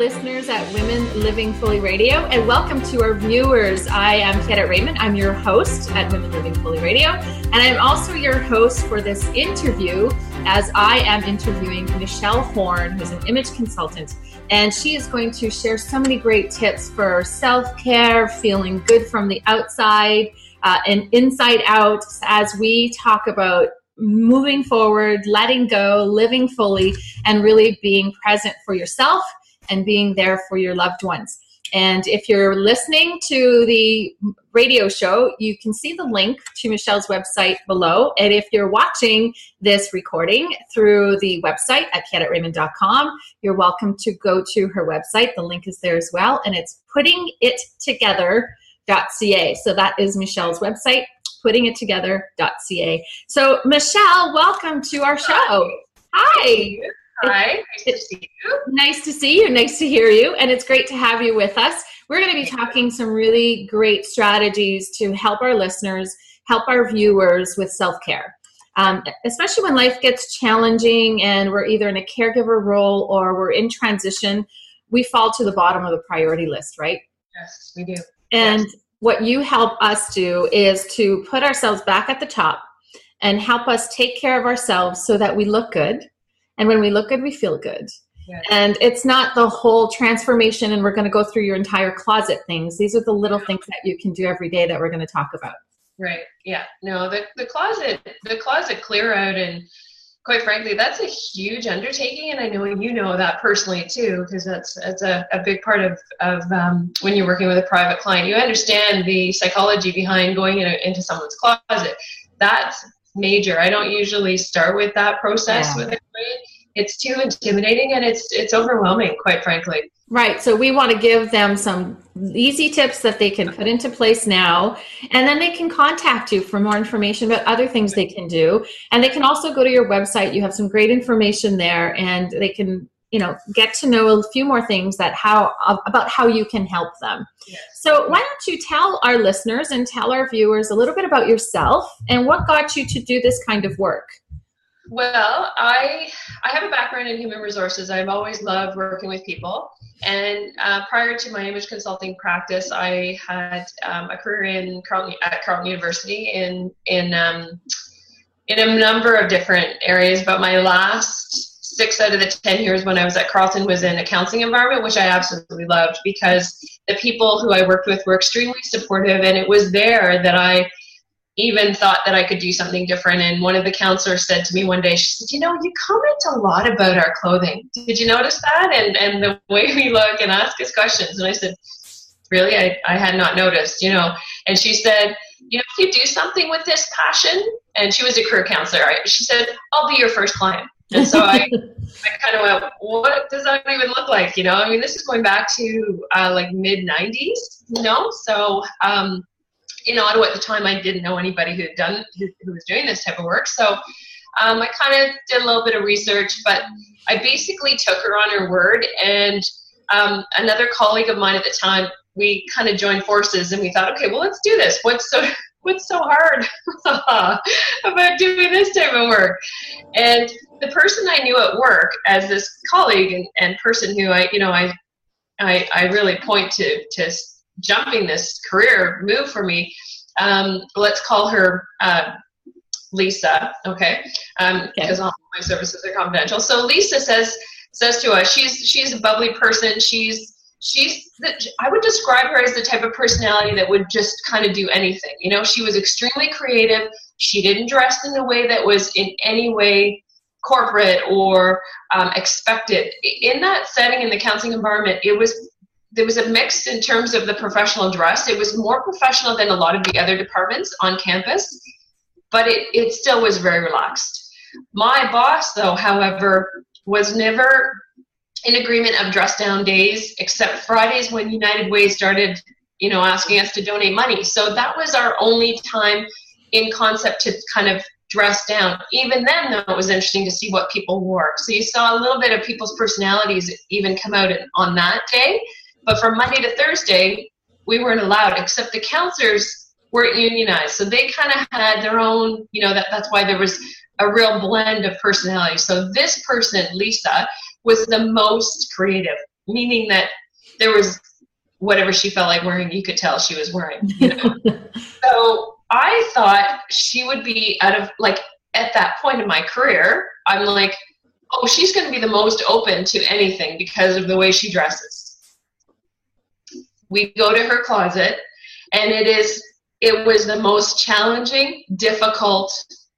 listeners at Women Living Fully Radio, and welcome to our viewers. I am Kiara Raymond. I'm your host at Women Living Fully Radio, and I'm also your host for this interview as I am interviewing Michelle Horn, who's an image consultant, and she is going to share so many great tips for self-care, feeling good from the outside and inside out as we talk about moving forward, letting go, living fully, and really being present for yourself and being there for your loved ones. And if you're listening to the radio show, you can see the link to Michelle's website below. And if you're watching this recording through the website at kiaratraymond.com, you're welcome to go to her website. The link is there as well. And it's puttingittogether.ca. So that is Michelle's website, puttingittogether.ca. So Michelle, welcome to our show. Hi. Hi, nice to see you. Nice to see you. Nice to hear you. And it's great to have you with us. We're going to be talking some really great strategies to help our listeners, help our viewers with self-care. Especially when life gets challenging and we're either in a caregiver role or we're in transition, we fall to the bottom of the priority list, right? Yes, we do. And yes. What you help us do is to put ourselves back at the top and help us take care of ourselves so that we look good. And when we look good, we feel good. Yes. And it's not the whole transformation and we're going to go through your entire closet things. These are the little things that you can do every day that we're going to talk about. Right. Yeah. No, the closet clear out, and quite frankly, that's a huge undertaking. And I know you know that personally too, because that's a big part of when you're working with a private client. You understand the psychology behind going into someone's closet. That's major. I don't usually start with that process with a client. It's too intimidating and it's overwhelming, quite frankly. Right. So we want to give them some easy tips that they can put into place now, and then they can contact you for more information about other things they can do. And they can also go to your website. You have some great information there, and they can, get to know a few more things about how you can help them. Yes. So why don't you tell our listeners and tell our viewers a little bit about yourself and what got you to do this kind of work? Well, I have a background in human resources. I've always loved working with people. And prior to my image consulting practice, I had a career at Carleton University in a number of different areas. But my last 6 out of the 10 years when I was at Carleton was in a counseling environment, which I absolutely loved because the people who I worked with were extremely supportive. And it was there that I even thought that I could do something different. And one of the counselors said to me one day, she said, you comment a lot about our clothing. Did you notice that? And the way we look and ask us questions. And I said, really? I had not noticed, And she said, if you do something with this passion, and she was a career counselor, right? She said, I'll be your first client. And so I kind of went, what does that even look like? This is going back to like mid 90s, So, Ottawa at the time, I didn't know anybody who was doing this type of work. So I kind of did a little bit of research, but I basically took her on her word. And another colleague of mine at the time, we kind of joined forces and we thought, okay, well, let's do this. What's so hard about doing this type of work? And the person I knew at work as this colleague and person who I really point to jumping this career move for me, let's call her Lisa, okay? Because all my services are confidential. So Lisa says to us, she's a bubbly person. I would describe her as the type of personality that would just kind of do anything. She was extremely creative. She didn't dress in a way that was in any way corporate or expected. In that setting, in the counseling environment, there was a mix in terms of the professional dress. It was more professional than a lot of the other departments on campus, but it still was very relaxed. My boss, though, however, was never in agreement of dress down days, except Fridays when United Way started, asking us to donate money. So that was our only time in concept to kind of dress down. Even then, though, it was interesting to see what people wore. So you saw a little bit of people's personalities even come out on that day. But from Monday to Thursday, we weren't allowed, except the counselors weren't unionized. So they kind of had their own, that's why there was a real blend of personality. So this person, Lisa, was the most creative. meaning that there was whatever she felt like wearing, you could tell she was wearing, you know. So I thought she would be at that point in my career, I'm like, oh, she's going to be the most open to anything because of the way she dresses. We go to her closet, and it was the most challenging, difficult,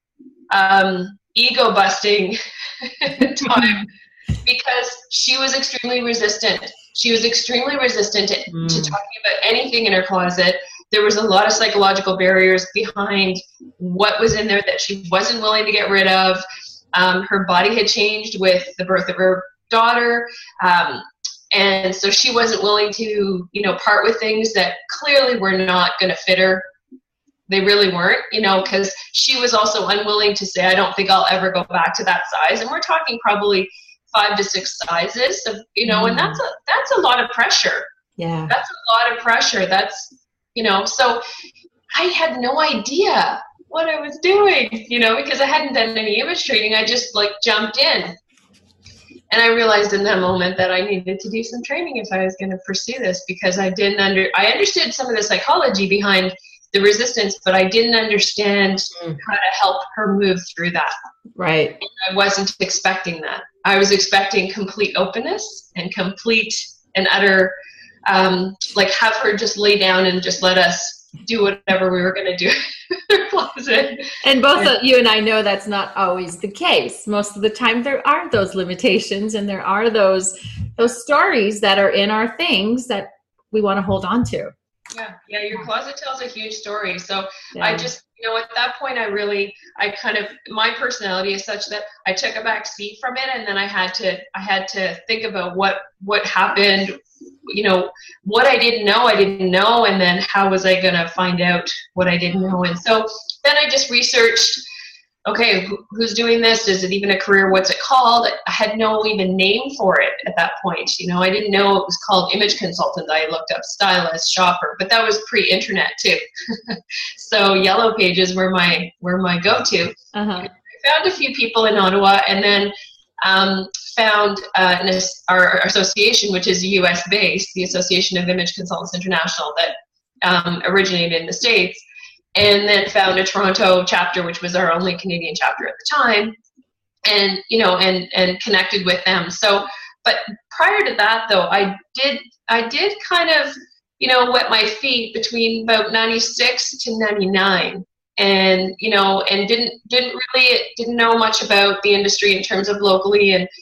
ego-busting time because she was extremely resistant. She was extremely resistant to talking about anything in her closet. There was a lot of psychological barriers behind what was in there that she wasn't willing to get rid of. Her body had changed with the birth of her daughter. And so she wasn't willing to, part with things that clearly were not going to fit her. They really weren't, because she was also unwilling to say, I don't think I'll ever go back to that size. And we're talking probably 5 to 6 sizes of, and that's a lot of pressure. Yeah. That's a lot of pressure. That's, so I had no idea what I was doing, because I hadn't done any image training. I just jumped in. And I realized in that moment that I needed to do some training if I was going to pursue this, because I understood some of the psychology behind the resistance, but I didn't understand how to help her move through that. Right. And I wasn't expecting that. I was expecting complete openness and complete and utter, have her just lay down and just let us do whatever we were going to do. And both of you and I know that's not always the case. Most of the time there are those limitations, and there are those stories that are in our things that we want to hold on to. Yeah, your closet tells a huge story. So yeah. I just, at that point, my personality is such that I took a back seat from it, and then I had to think about what happened, what I didn't know, and then how was I going to find out what I didn't know. And so then I just researched, okay, who's doing this? Is it even a career? What's it called? I had no even name for it at that point. I didn't know it was called image consultant. I looked up stylist, shopper, but that was pre-internet too. So Yellow Pages were my go-to. Uh-huh. I found a few people in Ottawa, and then found our association, which is US-based, the Association of Image Consultants International, that originated in the States. And then found a Toronto chapter, which was our only Canadian chapter at the time, and and connected with them. So, but prior to that, though, I did kind of wet my feet between about 96 to 99, and and didn't know much about the industry in terms of locally. And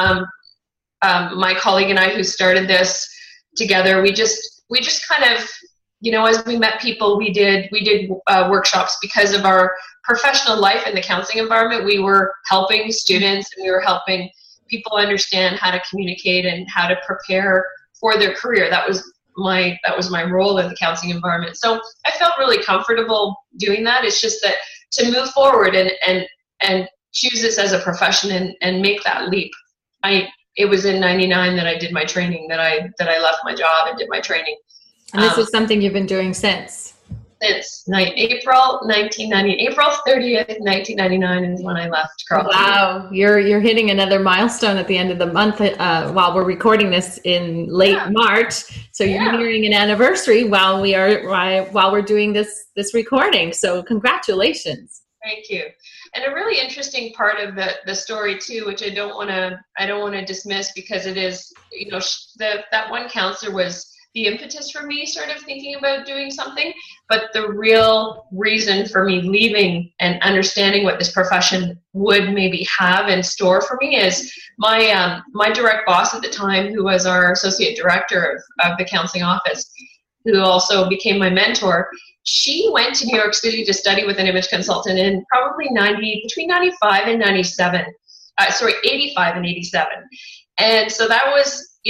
my colleague and I, who started this together, we just kind of, as we met people, we did workshops because of our professional life in the counseling environment. We were helping students, and we were helping people understand how to communicate and how to prepare for their career. That was my role in the counseling environment. So I felt really comfortable doing that. It's just that to move forward and choose this as a profession and make that leap. It was in 99 that I did my training, that I left my job and did my training. And this is something you've been doing since? Since April 30th, 1999 is when I left Carleton. Wow, you're hitting another milestone at the end of the month while we're recording this in late March. So you're nearing an anniversary while we're doing this recording. So congratulations. Thank you. And a really interesting part of the story too, which I don't want to dismiss, because it is, that one counselor was the impetus for me sort of thinking about doing something. But the real reason for me leaving and understanding what this profession would maybe have in store for me is my direct boss at the time, who was our associate director of the counseling office, who also became my mentor. She went to New York City to study with an image consultant in probably between 95 and 97. 85 and 87. And so that was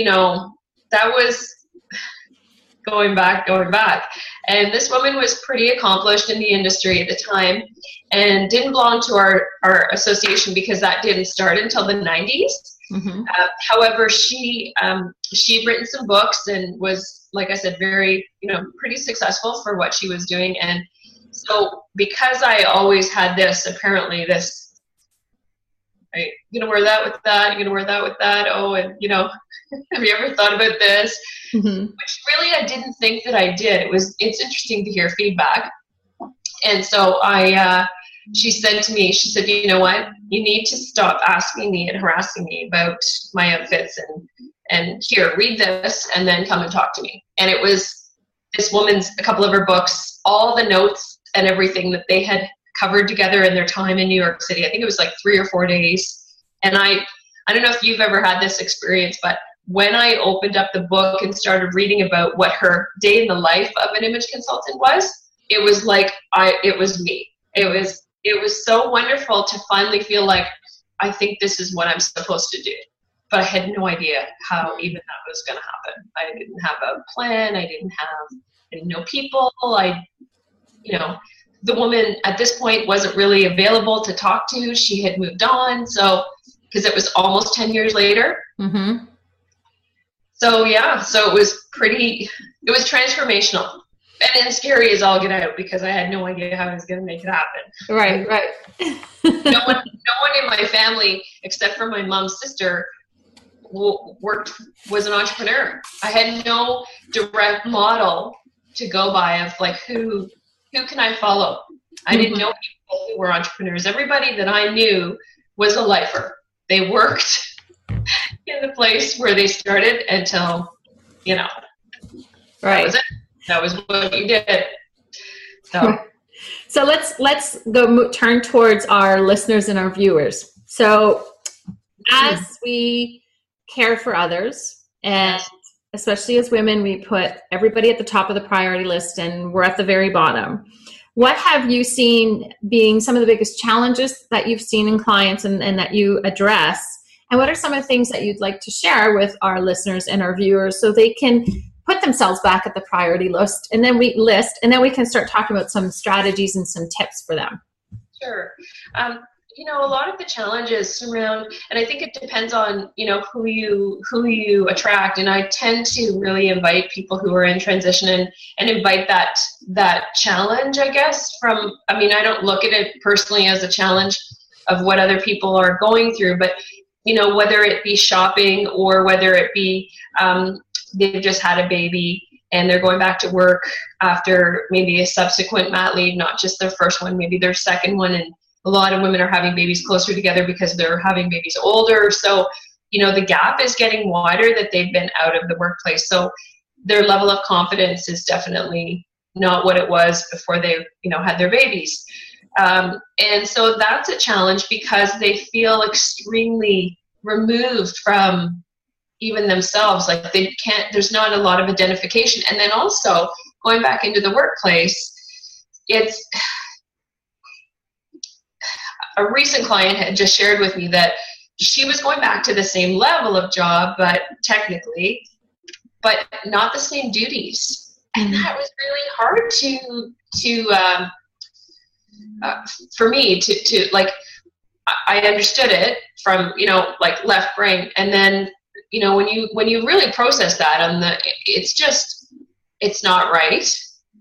going back. And this woman was pretty accomplished in the industry at the time, and didn't belong to our association because that didn't start until the 90s. Mm-hmm. However, she'd written some books and was, like I said, very, pretty successful for what she was doing. And so because I always had this are you gonna wear that with that? You're gonna wear that with that? Oh, and have you ever thought about this? Mm-hmm. Which really I didn't think that I did. It's interesting to hear feedback. And so she said to me, she said, you know what? You need to stop asking me and harassing me about my outfits and here, read this and then come and talk to me. And it was this woman's, a couple of her books, all the notes and everything that they had covered together in their time in New York City. I think it was like 3 or 4 days. And I don't know if you've ever had this experience, but when I opened up the book and started reading about what her day in the life of an image consultant was, it was like it was me. It was so wonderful to finally feel like I think this is what I'm supposed to do. But I had no idea how even that was going to happen. I didn't have a plan. I didn't know people. The woman at this point wasn't really available to talk to. She had moved on. So, because it was almost 10 years later. Mm-hmm. So it was transformational. And then scary as all get out because I had no idea how I was going to make it happen. Right. No one in my family, except for my mom's sister, was an entrepreneur. I had no direct model to go by of like who can I follow. I didn't know people who were entrepreneurs. Everybody that I knew was a lifer. They worked in the place where they started until right. That was it. That was what you did. So let's go turn towards our listeners and our viewers. So as we care for others, and especially as women, we put everybody at the top of the priority list and we're at the very bottom. What have you seen being some of the biggest challenges that you've seen in clients and that you address? And what are some of the things that you'd like to share with our listeners and our viewers so they can put themselves back at the priority list, and then we can start talking about some strategies and some tips for them. Sure. A lot of the challenges surround, and I think it depends on, who you attract. And I tend to really invite people who are in transition and invite that challenge, I guess, I don't look at it personally as a challenge of what other people are going through, but, whether it be shopping or whether it be, they've just had a baby and they're going back to work after maybe a subsequent mat leave, not just their first one, maybe their second one. And a lot of women are having babies closer together because they're having babies older. So, the gap is getting wider that they've been out of the workplace. So their level of confidence is definitely not what it was before they, had their babies. And so that's a challenge because they feel extremely removed from even themselves, like there's not a lot of identification. And then also going back into the workplace, it's a recent client had just shared with me that she was going back to the same level of job, but not the same duties. And that was really hard for me to like, I understood it from, like left brain. And then, when you really process that it's not right.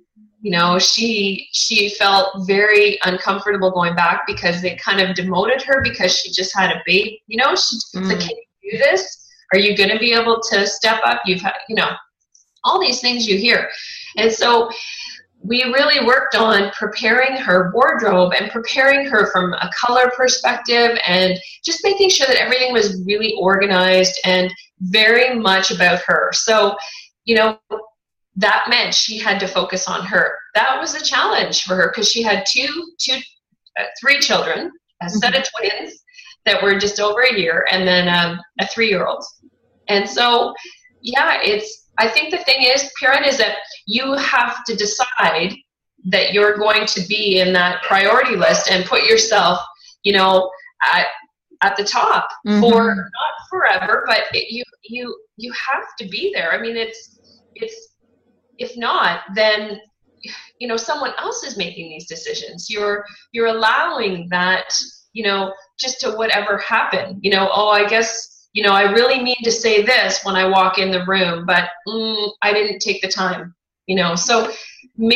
She felt very uncomfortable going back because they kind of demoted her because she just had a baby. She's like, can you do this? Are you going to be able to step up? You've had, all these things you hear. And so we really worked on preparing her wardrobe and preparing her from a color perspective and just making sure that everything was really organized and very much about her. So, that meant she had to focus on her. That was a challenge for her because she had three children, a set of twins that were just over a year, and then a 3-year-old. And so, I think the thing is, Piran, is that you have to decide that you're going to be in that priority list and put yourself, at the top for not forever, but you have to be there. I mean, it's if not, then someone else is making these decisions. You're allowing that, just to whatever happen. I guess. I really mean to say this when I walk in the room, but I didn't take the time, so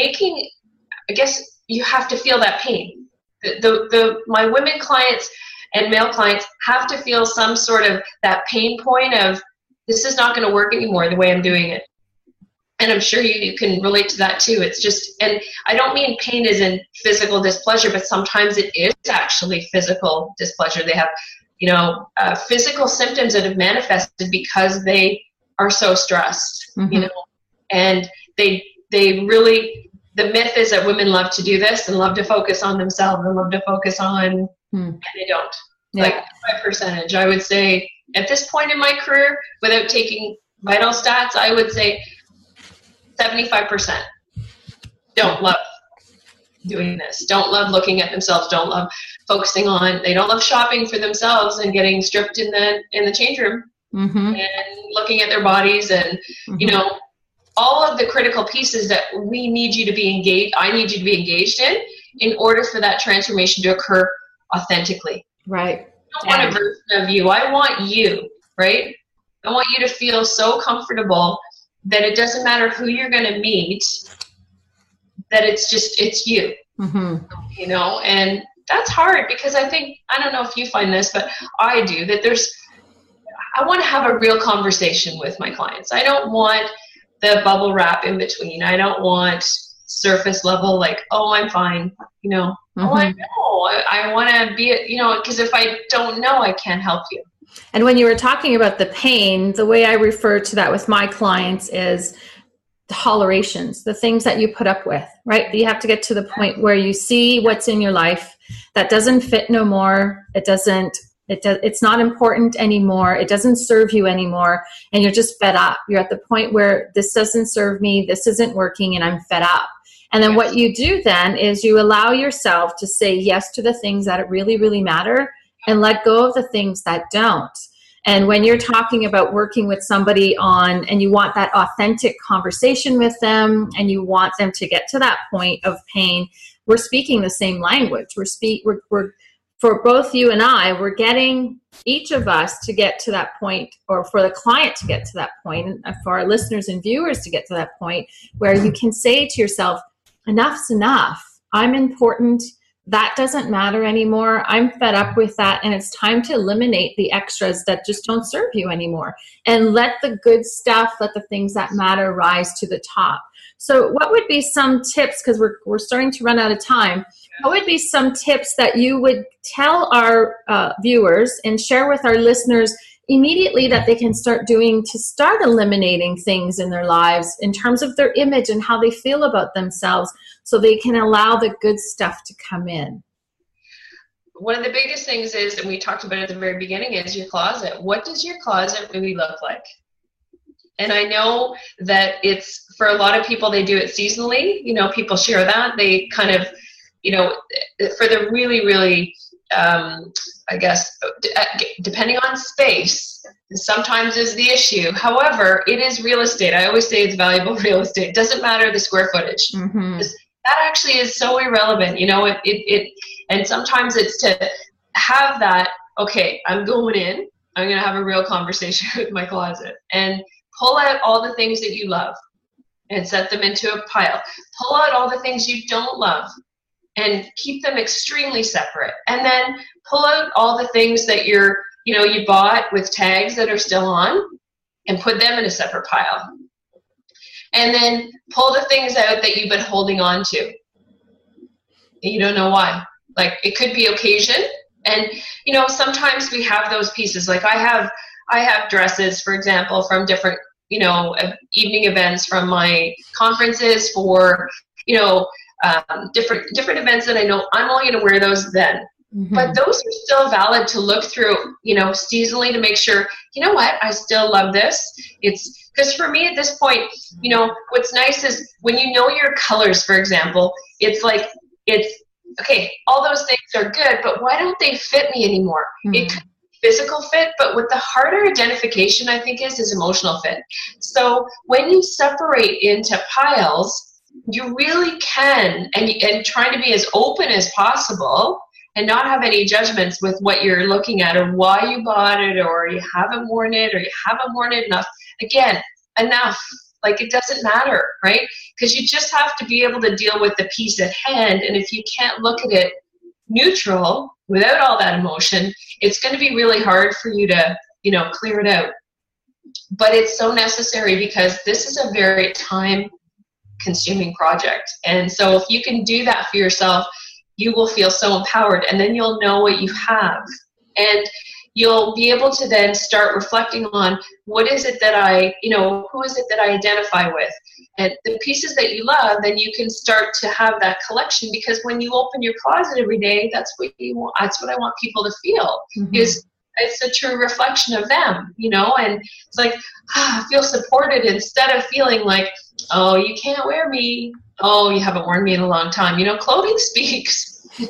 I guess you have to feel that pain. My women clients, and male clients have to feel some sort of that pain point of, this is not going to work anymore the way I'm doing it. And I'm sure you can relate to that too. It's just, and I don't mean pain as in physical displeasure, but sometimes it is actually physical displeasure. They have, physical symptoms that have manifested because they are so stressed, and they really, the myth is that women love to do this and love to focus on themselves and love to focus on, and they don't. Yeah. Like my percentage, I would say at this point in my career, without taking vital stats, I would say 75% don't love doing this, don't love looking at themselves, don't love focusing on, they don't love shopping for themselves and getting stripped in the change room and looking at their bodies and, all of the critical pieces that we need you to be engaged, I need you to be engaged in order for that transformation to occur authentically. Right. I don't want a version of you. I want you, right? I want you to feel so comfortable that it doesn't matter who you're going to meet, that it's you, and that's hard because I don't know if you find this, but I do, that I want to have a real conversation with my clients. I don't want the bubble wrap in between. I don't want surface level, like, oh, I'm fine, Oh, I know. I want to be, because if I don't know, I can't help you. And when you were talking about the pain, the way I refer to that with my clients is the tolerations, the things that you put up with, right? You have to get to the point where you see what's in your life that doesn't fit no more. It's not important anymore. It doesn't serve you anymore. And you're just fed up. You're at the point where this doesn't serve me. This isn't working and I'm fed up. And then what you do then is you allow yourself to say yes to the things that really, really matter and let go of the things that don't. And when you're talking about working with somebody and you want that authentic conversation with them and you want them to get to that point of pain, we're speaking the same language. We're for both you and I, we're getting each of us to get to that point, or for the client to get to that point, and for our listeners and viewers to get to that point where you can say to yourself, enough's enough. I'm important. That doesn't matter anymore. I'm fed up with that. And it's time to eliminate the extras that just don't serve you anymore. And let the good stuff, let the things that matter rise to the top. So what would be some tips, because we're starting to run out of time, what would be some tips that you would tell our viewers and share with our listeners immediately that they can start doing to start eliminating things in their lives in terms of their image and how they feel about themselves so they can allow the good stuff to come in? One of the biggest things is, and we talked about it at the very beginning, is your closet. What does your closet really look like? And I know that it's, for a lot of people, they do it seasonally. People share that. They kind of, for the really, really, I guess, depending on space, sometimes is the issue. However, it is real estate. I always say it's valuable real estate. It doesn't matter the square footage. That actually is so irrelevant. And sometimes it's to have that, okay, I'm going in, I'm going to have a real conversation with my closet and pull out all the things that you love and set them into a pile. Pull out all the things you don't love and keep them extremely separate. And then pull out all the things that you bought with tags that are still on and put them in a separate pile. And then pull the things out that you've been holding on to. You don't know why. Like, it could be occasion. And, sometimes we have those pieces. Like I have dresses, for example, from different, evening events, from my conferences, for, different events that I know I'm only going to wear those then. But those are still valid to look through, seasonally, to make sure, I still love this. It's because for me at this point, what's nice is when your colors, for example, it's like, okay, all those things are good, but why don't they fit me anymore? It could be physical fit, but what the harder identification, I think, is emotional fit. So when you separate into piles, you really can, and trying to be as open as possible and not have any judgments with what you're looking at or why you bought it, or you haven't worn it, or you haven't worn it enough. Again, enough. Like, it doesn't matter, right? Because you just have to be able to deal with the piece at hand. And if you can't look at it neutral without all that emotion, it's going to be really hard for you to, clear it out. But it's so necessary because this is a very time-consuming project. And so if you can do that for yourself, you will feel so empowered, and then you'll know what you have. And you'll be able to then start reflecting on what is it that who is it that I identify with? And the pieces that you love, then you can start to have that collection, because when you open your closet every day, that's what you want. That's what I want people to feel, is it's a true reflection of them, and it's like, I feel supported, instead of feeling like, oh, you can't wear me. Oh, you haven't worn me in a long time. Clothing speaks.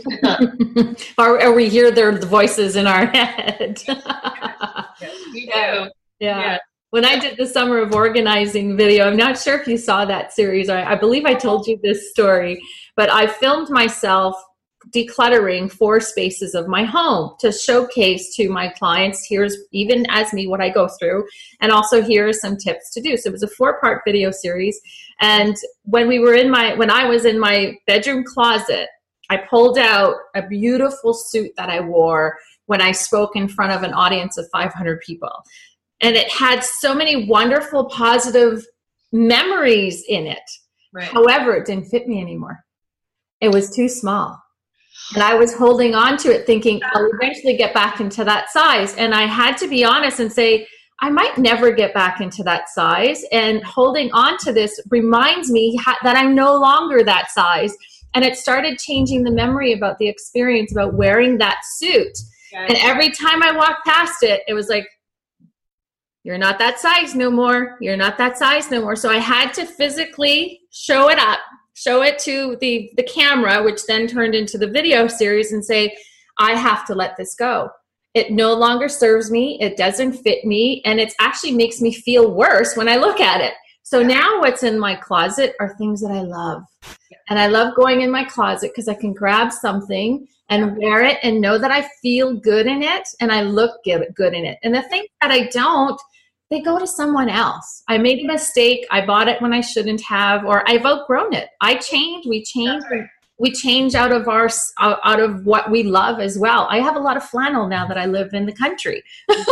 or we hear the voices in our head. Yes, we do. Yeah. When I did the Summer of Organizing video, I'm not sure if you saw that series. I believe I told you this story, but I filmed myself decluttering 4 spaces of my home to showcase to my clients, here's, even as me, what I go through, and also here are some tips to do. So it was a 4-part video series. And when I was in my bedroom closet, I pulled out a beautiful suit that I wore when I spoke in front of an audience of 500 people. And it had so many wonderful, positive memories in it. Right. However, it didn't fit me anymore. It was too small. And I was holding on to it thinking, I'll eventually get back into that size. And I had to be honest and say, I might never get back into that size. And holding on to this reminds me that I'm no longer that size. And it started changing the memory about the experience about wearing that suit. Yes. And every time I walked past it, it was like, you're not that size no more. You're not that size no more. So I had to physically show it to the camera, which then turned into the video series, and say, I have to let this go. It no longer serves me. It doesn't fit me. And it actually makes me feel worse when I look at it. So now what's in my closet are things that I love. And I love going in my closet because I can grab something and wear it and know that I feel good in it and I look good in it. And the things that I don't, they go to someone else. I made a mistake. I bought it when I shouldn't have, or I've outgrown it. We change. Right. We change out of what we love as well. I have a lot of flannel now that I live in the country.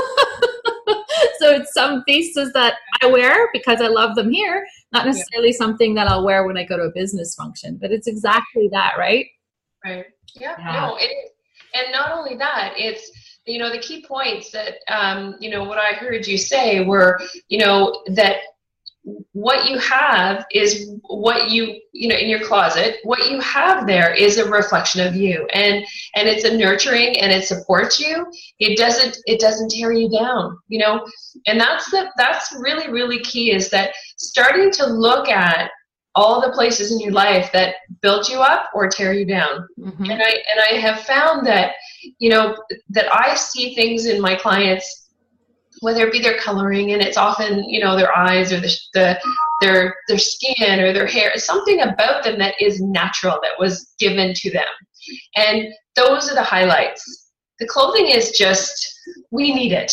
So it's some pieces that I wear because I love them here, not necessarily something that I'll wear when I go to a business function, but it's exactly that, right? Right. Yeah. No, it is. And not only that, it's, the key points that, what I heard you say were, that what you have is what you in your closet, what you have there is a reflection of you, and it's a nurturing, and it supports you. It doesn't tear you down, and that's really, really key, is that starting to look at all the places in your life that build you up or tear you down. Mm-hmm. And I have found that, that I see things in my clients, whether it be their coloring, and it's often, their eyes or their skin or their hair, something about them that is natural, that was given to them. And those are the highlights. The clothing is just, we need it,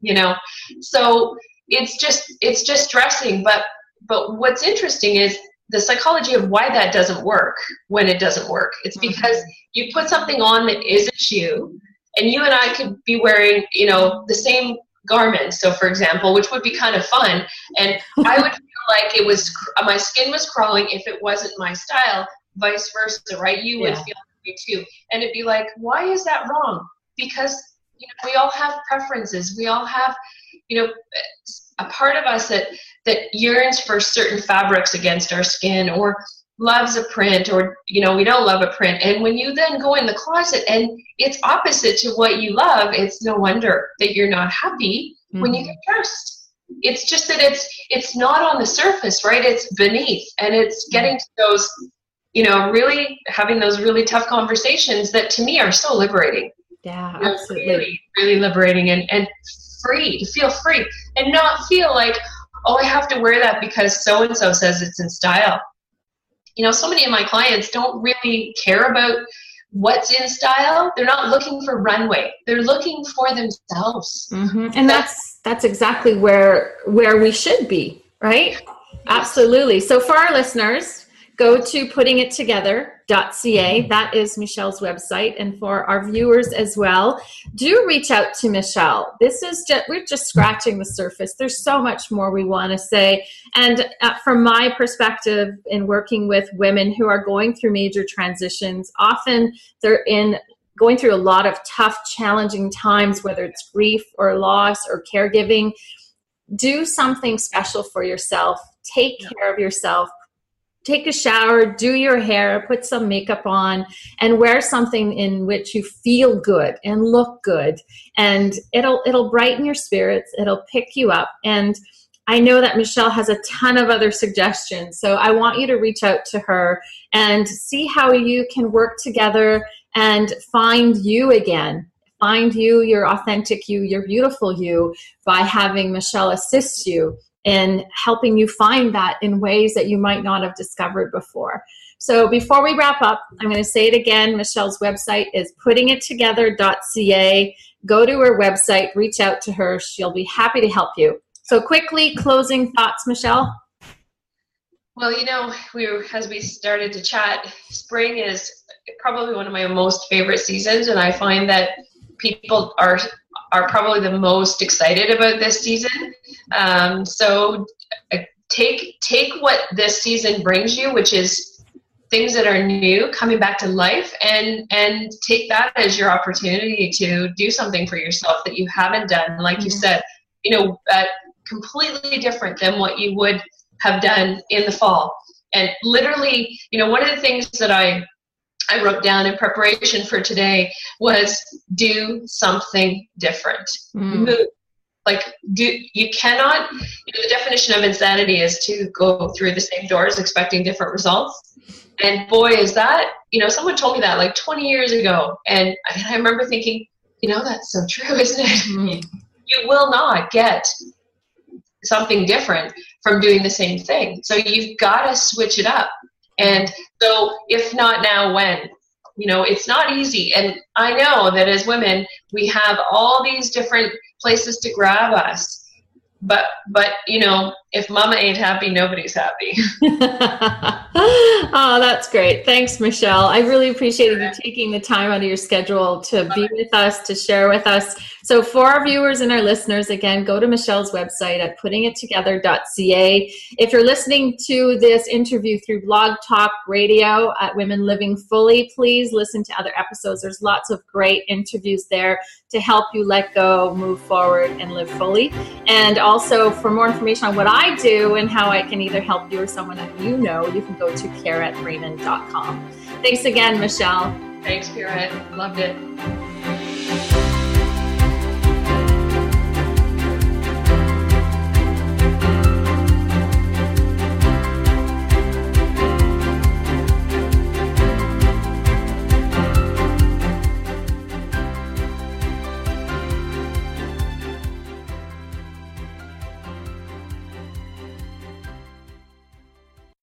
so it's just dressing. But what's interesting is the psychology of why that doesn't work when it doesn't work. It's because you put something on that isn't you, and you and I could be wearing, the same garments. So for example, which would be kind of fun. And I would feel like my skin was crawling if it wasn't my style, vice versa, right? You would feel that way too. And it'd be like, why is that wrong? Because, we all have preferences. We all have, a part of us that yearns for certain fabrics against our skin, or loves a print, or we don't love a print. And when you then go in the closet and it's opposite to what you love, it's no wonder that you're not happy when you get dressed. It's just that it's not on the surface, right? It's beneath, and it's getting to those, really having those really tough conversations that to me are so liberating. Yeah, absolutely. Really, really liberating, and free, to feel free and not feel like, oh, I have to wear that because so-and-so says it's in style. So many of my clients don't really care about what's in style. They're not looking for runway. They're looking for themselves. Mm-hmm. And that's exactly where we should be, right? Absolutely. So for our listeners, go to puttingittogether.ca. That is Michelle's website. And for our viewers as well, do reach out to Michelle. We're just scratching the surface. There's so much more we want to say. And from my perspective in working with women who are going through major transitions, often they're going through a lot of tough, challenging times, whether it's grief or loss or caregiving. Do something special for yourself. Take care of yourself. Take a shower, do your hair, put some makeup on, and wear something in which you feel good and look good. And it'll brighten your spirits. It'll pick you up. And I know that Michelle has a ton of other suggestions. So I want you to reach out to her and see how you can work together and find you again. Find you, your authentic you, your beautiful you, by having Michelle assist you in helping you find that in ways that you might not have discovered before. So before we wrap up, I'm going to say it again. Michelle's website is puttingittogether.ca. Go to her website, reach out to her. She'll be happy to help you. So quickly, closing thoughts, Michelle? Well, as we started to chat, spring is probably one of my most favorite seasons, and I find that people are probably the most excited about this season. So take what this season brings you, which is things that are new, coming back to life, and take that as your opportunity to do something for yourself that you haven't done. Like you said, completely different than what you would have done in the fall. And literally, one of the things that I wrote down in preparation for today was do something different. Move. You cannot, the definition of insanity is to go through the same doors expecting different results. And boy, is that, someone told me that like 20 years ago. And I remember thinking, that's so true, isn't it? You will not get something different from doing the same thing. So you've got to switch it up. And so if not now, when? It's not easy. And I know that as women, we have all these different places to grab us. But if mama ain't happy, nobody's happy. Oh, that's great. Thanks, Michelle. I really appreciated you taking the time out of your schedule to be with us, to share with us. So for our viewers and our listeners, again, go to Michelle's website at puttingittogether.ca. If you're listening to this interview through Blog Talk Radio at Women Living Fully, please listen to other episodes. There's lots of great interviews there to help you let go, move forward, and live fully. And also for more information on what I do and how I can either help you or someone that you know, you can go to care@raymond.com. Thanks again, Michelle. Thanks, Pierrette. Loved it.